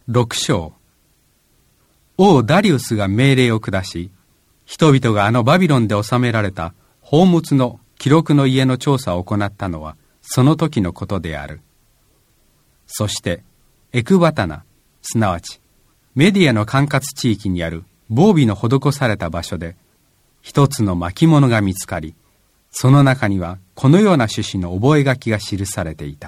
6章。王ダリウスが命令を下し、人々があのバビロンで収められた宝物の記録の家の調査を行ったのはその時のことである。そしてエクバタナ、すなわちメディアの管轄地域にある防備の施された場所で一つの巻物が見つかり、その中にはこのような趣旨の覚書が記されていた。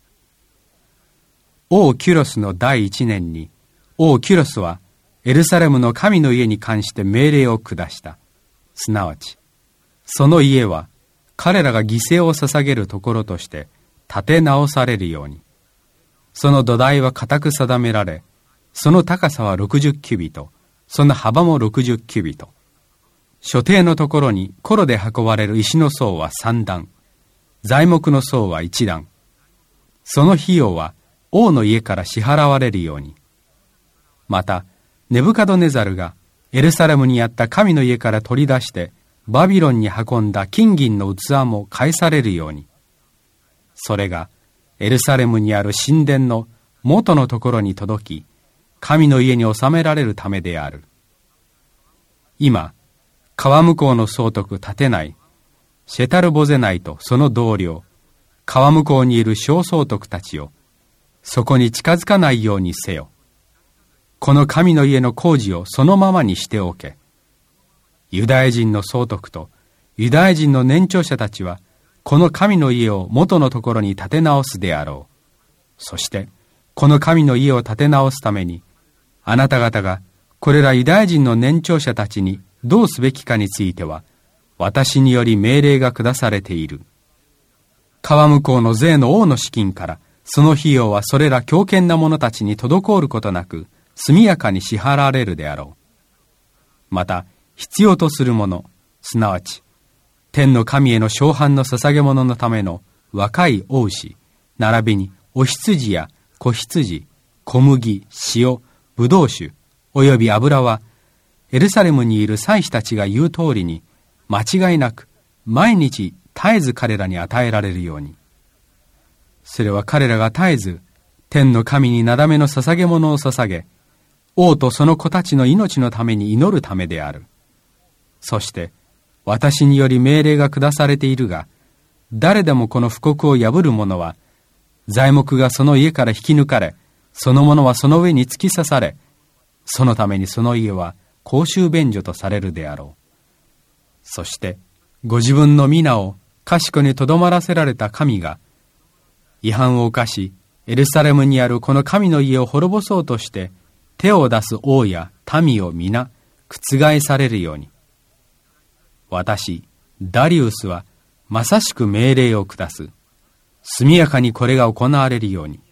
王キュロスの第1年に王キュロスはエルサレムの神の家に関して命令を下した。すなわちその家は彼らが犠牲を捧げるところとして建て直されるように、その土台は固く定められ、その高さは60キュビト、その幅も60キュビト。所定のところにコロで運ばれる石の層は3段、材木の層は1段。その費用は王の家から支払われるように。またネブカドネザルがエルサレムにあった神の家から取り出してバビロンに運んだ金銀の器も返されるように。それがエルサレムにある神殿の元のところに届き、神の家に収められるためである。今、川向こうの総督タテナイ、シェタルボゼナイとその同僚、川向こうにいる小総督たちを、そこに近づかないようにせよ。この神の家の工事をそのままにしておけ。ユダヤ人の総督とユダヤ人の年長者たちは、この神の家を元のところに建て直すであろう。そして、この神の家を建て直すために、あなた方がこれらユダヤ人の年長者たちにどうすべきかについては、私により命令が下されている。川向こうの税の王の資金から、その費用はそれら強権な者たちに滞ることなく、速やかに支払われるであろう。また、必要とするもの、すなわち、天の神への召喚の捧げ物のための若い雄牛、並びにお羊や子羊、小麦、塩、ぶどう酒、および油は、エルサレムにいる祭司たちが言う通りに、間違いなく、毎日絶えず彼らに与えられるように。それは彼らが絶えず、天の神になだめの捧げ物を捧げ、王とその子たちの命のために祈るためである。そして、私により命令が下されているが、誰でもこの布告を破る者は、材木がその家から引き抜かれ、その者はその上に突き刺され、そのためにその家は公衆便所とされるであろう。そして、ご自分の皆を賢にとどまらせられた神が、違反を犯し、エルサレムにあるこの神の家を滅ぼそうとして、手を出す王や民を皆覆されるように。私、ダリウスはまさしく命令を下す。速やかにこれが行われるように。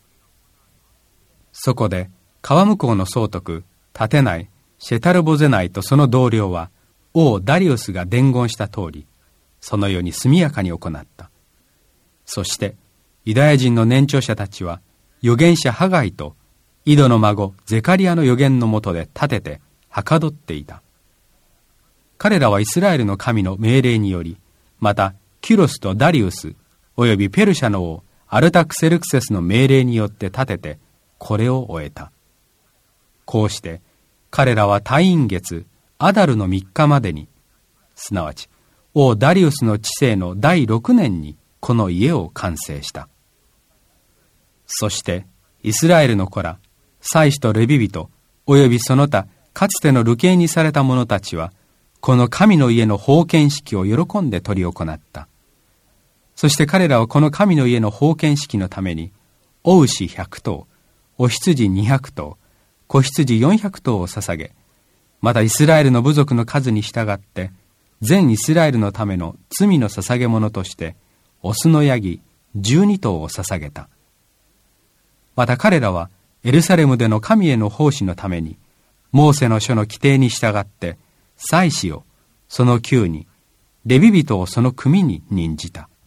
そこで、川向こうの総督、タテナイ、シェタルボゼナイとその同僚は、王ダリウスが伝言した通り、そのように速やかに行った。そして、ユダヤ人の年長者たちは、預言者ハガイと、イドの孫ゼカリアの預言のもとで立ててはかどっていた。彼らはイスラエルの神の命令により、またキュロスとダリウスおよびペルシャの王アルタクセルクセスの命令によって立ててこれを終えた。こうして彼らは太陰月アダルの3日までに、すなわち王ダリウスの治世の第6年にこの家を完成した。そしてイスラエルの子ら祭司とレビ人およびその他かつての流刑にされた者たちはこの神の家の封建式を喜んで執り行った。そして彼らはこの神の家の封建式のためにお牛100頭、お羊200頭、子羊400頭を捧げ、またイスラエルの部族の数に従って全イスラエルのための罪の捧げ物としてオスのヤギ12頭を捧げた。また彼らはエルサレムでの神への奉仕のために、モーセの書の規定に従って、祭司をその宮に、レビ人をその組に任じた。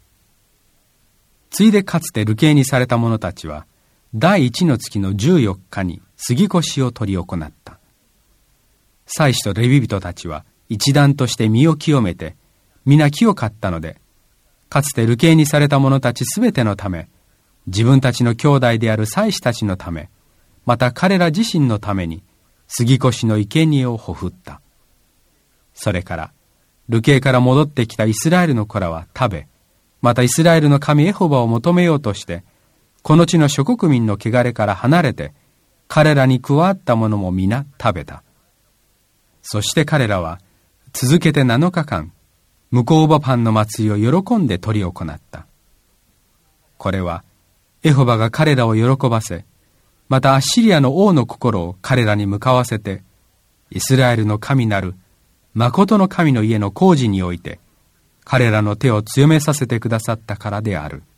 ついでかつて流刑にされた者たちは、第一の月の14日に杉越を執り行った。祭司とレビ人たちは一団として身を清めて、皆清かったので、かつて流刑にされた者たちすべてのため、自分たちの兄弟である祭司たちのため、 また彼ら自身のために杉越の生贄をほふった。それから流刑から戻ってきたイスラエルの子らは食べ、またイスラエルの神エホバを求めようとして、この地の諸国民の汚れから離れて、彼らに加わったものも皆食べた。そして彼らは続けて7日間、向こうばパンの祭りを喜んで執り行った。これはエホバが彼らを喜ばせ、またアッシリアの王の心を彼らに向かわせて、イスラエルの神なる誠の神の家の工事において、彼らの手を強めさせてくださったからである。